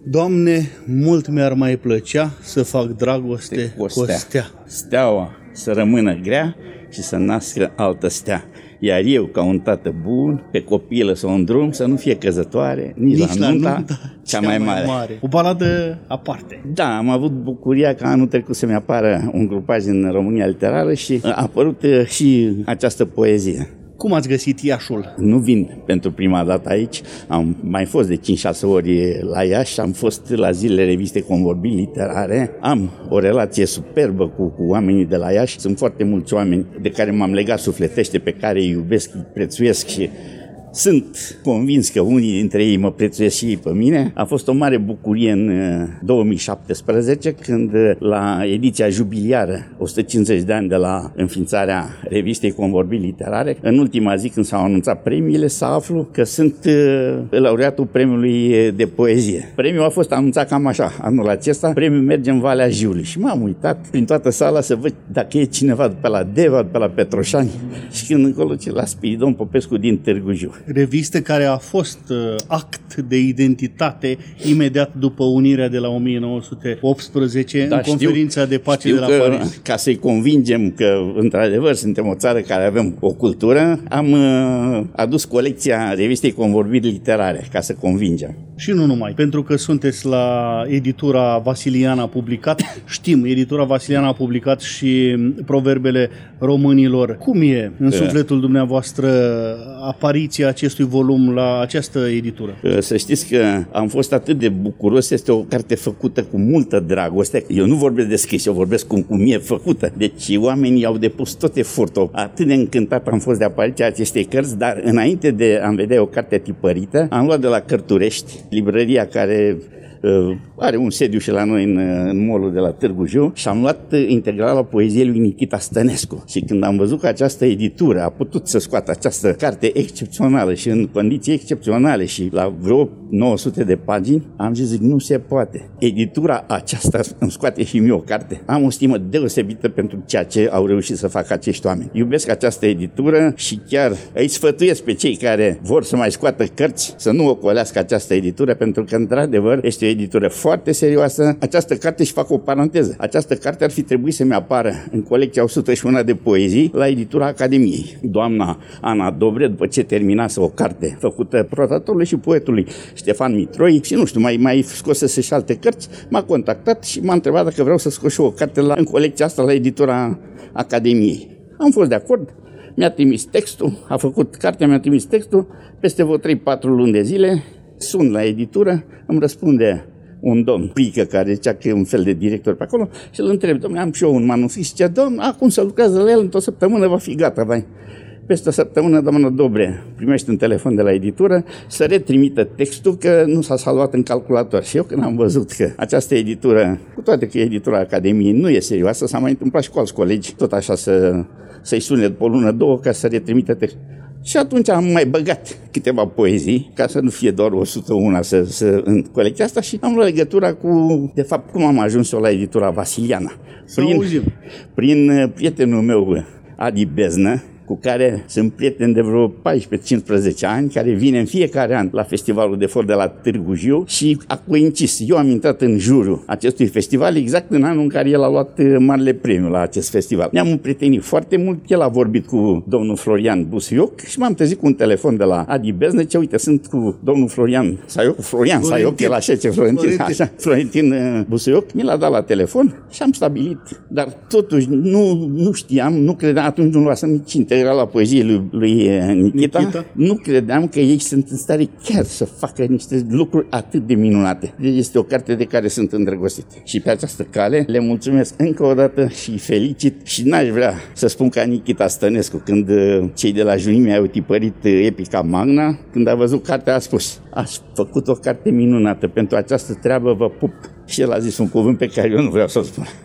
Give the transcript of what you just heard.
Doamne, mult mi-ar mai plăcea să fac dragoste cu o stea. Steaua să rămână grea și să nască altă stea. Iar eu, ca un tată bun, pe copilă sau în drum, să nu fie căzătoare, nici la nunta cea mai mare. O baladă aparte. Da, am avut bucuria că anul trecut să-mi apară un grupaj în România Literară și a apărut și această poezie. Cum ați găsit Iașul? Nu vin pentru prima dată aici, am mai fost de 5-6 ori la Iași, am fost la zilele revistei Convorbiri Literare, am o relație superbă cu oamenii de la Iași, sunt foarte mulți oameni de care m-am legat sufletește, pe care îi iubesc, îi prețuiesc și sunt convins că unii dintre ei mă prețuiesc și ei pe mine. A fost o mare bucurie în 2017 când la ediția jubiliară, 150 de ani de la înființarea revistei Convorbiri Literare, în ultima zi când s-au anunțat premiile, să aflu că sunt laureatul premiului de poezie. Premiul a fost anunțat cam așa, anul acesta, premiul merge în Valea Jiului și m-am uitat prin toată sala să văd dacă e cineva de pe la Deva, de pe la Petroșani și când încolo la Spiridon Popescu din Târgu Jiu. Revistă care a fost act de identitate imediat după unirea de la 1918 în conferința de pace de la Paris. Ca să-i convingem că într-adevăr suntem o țară care avem o cultură, am adus colecția revistei Convorbiri Literare ca să convingem. Și nu numai, pentru că sunteți la editura Vasilian a publicat, știm, editura Vasilian a publicat și Proverbele românilor. Cum e în sufletul dumneavoastră apariția acestui volum la această editură? Să știți că am fost atât de bucuros, este o carte făcută cu multă dragoste. Eu nu vorbesc de scris, eu vorbesc cum e făcută. Deci oamenii au depus tot efortul. Atât de încântat am fost de apariția acestei cărți, dar înainte de a vedea o carte tipărită, am luat de la Cărturești, librăria care are un sediu și la noi în mall-ul de la Târgu Jiu și am luat integrala poeziei lui Nichita Stănescu. Și când am văzut că această editură a putut să scoată această carte excepțională și în condiții excepționale și la vreo 900 de pagini, am zis, nu se poate. Editura aceasta îmi scoate și mie o carte. Am o stimă deosebită pentru ceea ce au reușit să facă acești oameni. Iubesc această editură și chiar îi sfătuiesc pe cei care vor să mai scoată cărți să nu ocolească această editură, pentru că într-adevăr este o editură foarte serioasă. Această carte, și fac o paranteză, această carte ar fi trebuit să-mi apară în colecția 101 de poezii la editura Academiei. Doamna Ana Dobre, după ce terminase o carte făcută protatorului și poetului Ștefan Mitroi și nu știu, mai scosese și alte cărți, m-a contactat și m-a întrebat dacă vreau să scot și o carte în colecția asta la editura Academiei. Am fost de acord, mi-a trimis textul, a făcut cartea, mi-a trimis textul, peste vreo 3-4 luni de zile sun la editură, îmi răspunde un domn Prică, care zicea că e un fel de director pe acolo, și îl întreb, domnule, am și eu un manuscris, și zicea, domn, acum să lucrează la el, într-o săptămână va fi gata, vai. Peste o săptămână, doamna Dobre primește un telefon de la editură să retrimită textul că nu s-a salvat în calculator. Și eu când am văzut că această editură, cu toate că e editura Academiei, nu e serioasă, s-a mai întâmplat și cu alți colegi, tot așa să-i sune după o lună, două, ca să retrimită textul. Și atunci am mai băgat câteva poezii, ca să nu fie doar 101 în colecția asta, și am luat legătura cu, de fapt, cum am ajuns eu la editura Vasiliana. Prin prietenul meu, Adi Beznă, cu care sunt prieten de vreo 14-15 ani, care vine în fiecare an la festivalul de folk de la Târgu Jiu și a coincis. Eu am intrat în jurul acestui festival exact în anul în care el a luat marele premiu la acest festival. Ne-am împrietenit foarte mult, el a vorbit cu domnul Florian Busuioc și m-am trezit cu un telefon de la Adi Beznă, ce uite, sunt cu domnul Florian Saioc, el așa ce Florentin Busuioc, mi l-a dat la telefon și am stabilit, dar totuși nu știam, nu credeam, atunci nu luasem nici integrala poeziei lui Nichita. Nu credeam că ei sunt în stare chiar să facă niște lucruri atât de minunate. Este o carte de care sunt îndrăgostit. Și pe această cale le mulțumesc încă o dată și felicit și n-aș vrea să spun ca Nichita Stănescu, când cei de la Junimea au tipărit Epica Magna, când a văzut cartea a spus, ați făcut o carte minunată, pentru această treabă vă pup. Și el a zis un cuvânt pe care eu nu vreau să-l spun.